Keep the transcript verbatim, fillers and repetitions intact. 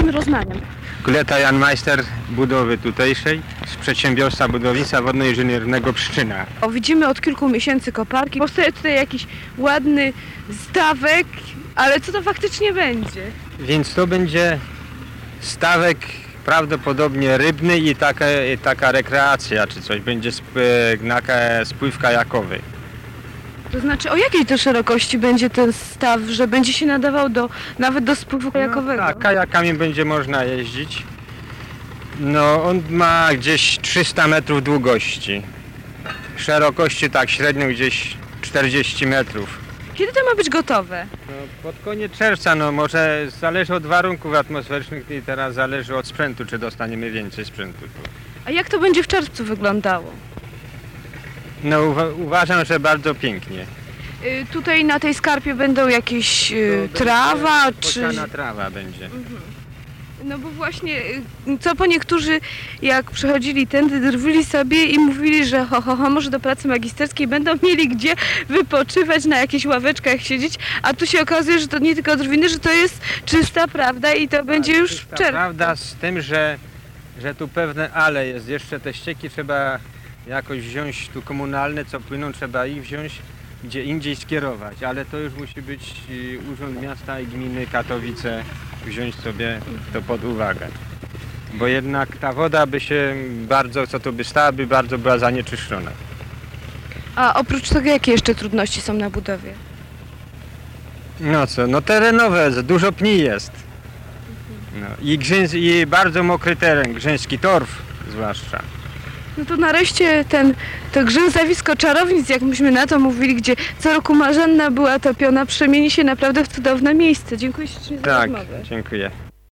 kim rozmawiam? Kuleta Jan Majster budowy tutejszej z przedsiębiorstwa budownictwa wodno-inżyniernego Pszczyna. O, widzimy od kilku miesięcy koparki. Powstaje tutaj jakiś ładny stawek, ale co to faktycznie będzie? Więc to będzie stawek prawdopodobnie rybny i taka, i taka rekreacja czy coś. Będzie sp- spływ kajakowy. To znaczy, o jakiej to szerokości będzie ten staw, że będzie się nadawał do, nawet do spływu kajakowego? No, tak, kajakami będzie można jeździć. No, on ma gdzieś trzysta metrów długości. Szerokości tak średnio gdzieś czterdzieści metrów. Kiedy to ma być gotowe? No, pod koniec czerwca, no może zależy od warunków atmosferycznych i teraz zależy od sprzętu, czy dostaniemy więcej sprzętu. A jak to będzie w czerwcu wyglądało? No uwa- uważam, że bardzo pięknie. Y, tutaj na tej skarpie będą jakieś y, trawa, czy... Posiana trawa będzie. No bo właśnie, y, co po niektórzy jak przechodzili tędy, drwili sobie i mówili, że ho, ho, ho, może do pracy magisterskiej będą mieli gdzie wypoczywać, na jakichś ławeczkach siedzieć, a tu się okazuje, że to nie tylko drwiny, że to jest czysta prawda i to będzie już w Czysta czerwcu. prawda z tym, że, że tu pewne ale jest. Jeszcze te ścieki trzeba jakoś wziąć tu komunalne, co płyną, trzeba ich wziąć gdzie indziej skierować, ale to już musi być y, Urząd Miasta i Gminy Katowice wziąć sobie to pod uwagę. Bo jednak ta woda by się bardzo, co tu by stała, by bardzo była zanieczyszczona. A oprócz tego jakie jeszcze trudności są na budowie? No co, no terenowe, za dużo pni jest. No, i, grzyns, i bardzo mokry teren, grzyński torf zwłaszcza. No to nareszcie ten, to grzęzawisko czarownic, jak myśmy na to mówili, gdzie co roku Marzanna była topiona, przemieni się naprawdę w cudowne miejsce. Dziękuję ślicznie za Tak, rozmowę. dziękuję.